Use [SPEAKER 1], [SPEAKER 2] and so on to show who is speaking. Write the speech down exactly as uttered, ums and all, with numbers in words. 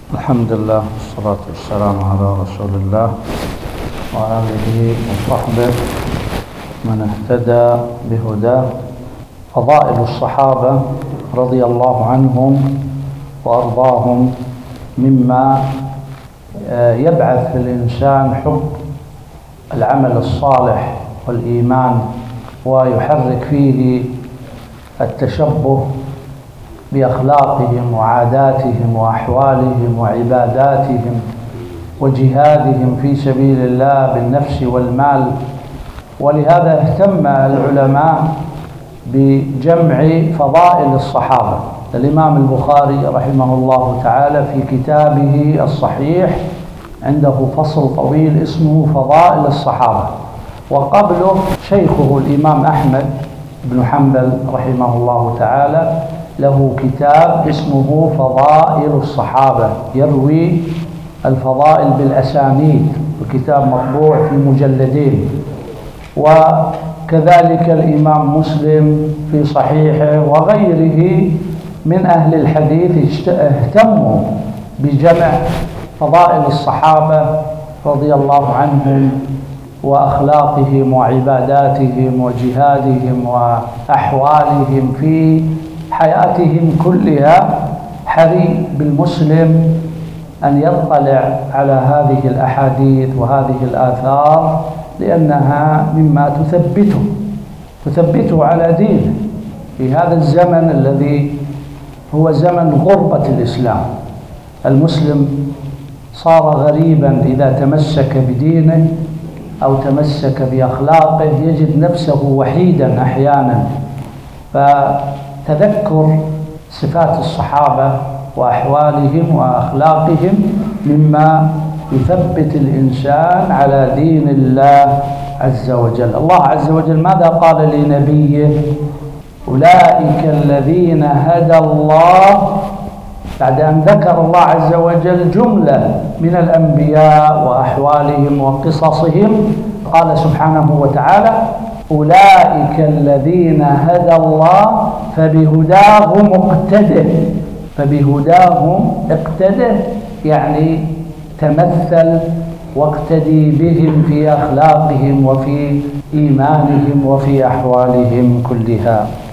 [SPEAKER 1] الحمد لله والصلاة والسلام على رسول الله وآله وصحبه من اهتدى بهداه. فضائل الصحابة رضي الله عنهم وأرضاهم مما يبعث في الإنسان حب العمل الصالح والإيمان، ويحرك فيه التشبه بأخلاقهم وعاداتهم وأحوالهم وعباداتهم وجهادهم في سبيل الله بالنفس والمال. ولهذا اهتم العلماء بجمع فضائل الصحابة. الإمام البخاري رحمه الله تعالى في كتابه الصحيح عنده فصل طويل اسمه فضائل الصحابة، وقبله شيخه الإمام أحمد بن حنبل رحمه الله تعالى له كتاب اسمه فضائل الصحابة، يروي الفضائل بالأسانيد، الكتاب مطبوع في مجلدين. وكذلك الإمام مسلم في صحيحه وغيره من أهل الحديث اهتموا بجمع فضائل الصحابة رضي الله عنهم وأخلاقهم وعباداتهم وجهادهم وأحوالهم في حياتهم كلها. حري بالمسلم أن يطلع على هذه الأحاديث وهذه الآثار، لأنها مما تثبته تثبته على دينه في هذا الزمن الذي هو زمن غربة الإسلام. المسلم صار غريبا إذا تمسك بدينه أو تمسك بأخلاقه، يجد نفسه وحيدا أحيانا. فتذكر صفات الصحابة وأحوالهم وأخلاقهم مما يثبت الإنسان على دين الله عز وجل. الله عز وجل ماذا قال لنبيه؟ أولئك الذين هدى الله، بعد أن ذكر الله عز وجل جملة من الأنبياء وأحوالهم وقصصهم، قال سبحانه وتعالى أولئك الذين هدى الله فبهداهم اقتده. فبهداهم اقتده يعني تمثل واقتدي بهم في أخلاقهم وفي إيمانهم وفي أحوالهم كلها.